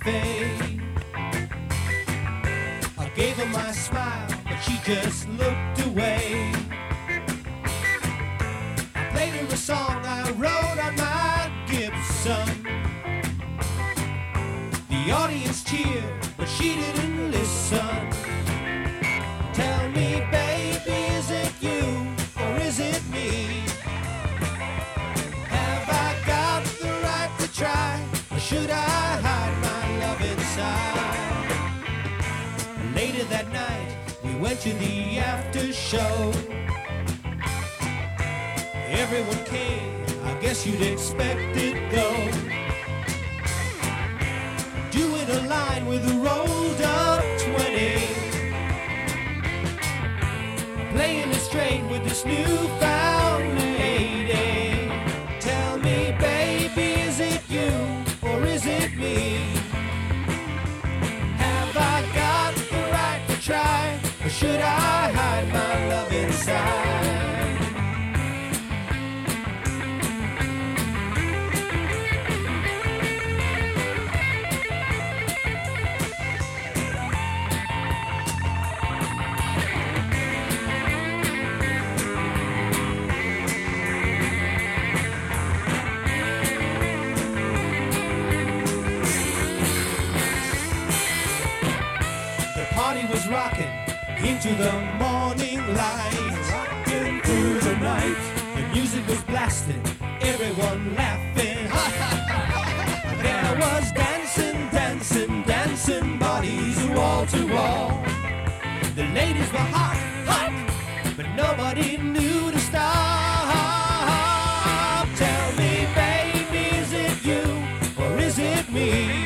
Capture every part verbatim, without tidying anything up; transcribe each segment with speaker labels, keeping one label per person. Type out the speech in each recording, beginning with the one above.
Speaker 1: cafe. I gave her my smile, but she just looked away. I played her a song I wrote on my Gibson. The audience cheered, but she didn't listen. Tell me, baby, is it you or is it me? Have I got the right to try, or should I hide my love inside? Later that night, we went to the after show. Everyone came, I guess you'd expect it though. Doing a line with a rolled up twenty, playing it straight with this newfound lady. Tell me, baby, is it you or is it me? Have I got the right to try, or should I hide my love inside? Party was rocking into the morning light, rocking through the night. The music was blasting, everyone laughing. There was dancing, dancing, dancing bodies wall to wall. The ladies were hot, hot, but nobody knew to stop. Tell me, baby, is it you or is it me?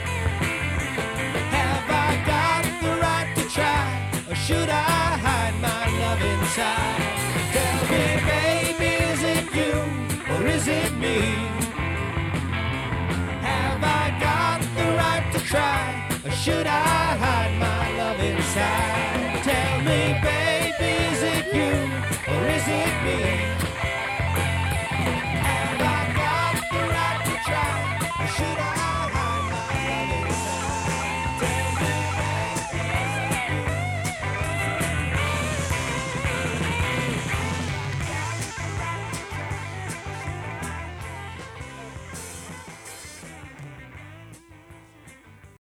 Speaker 1: Should I hide my love inside? Tell me, baby, is it you or is it me? Have I got the right to try, or should I hide my love inside?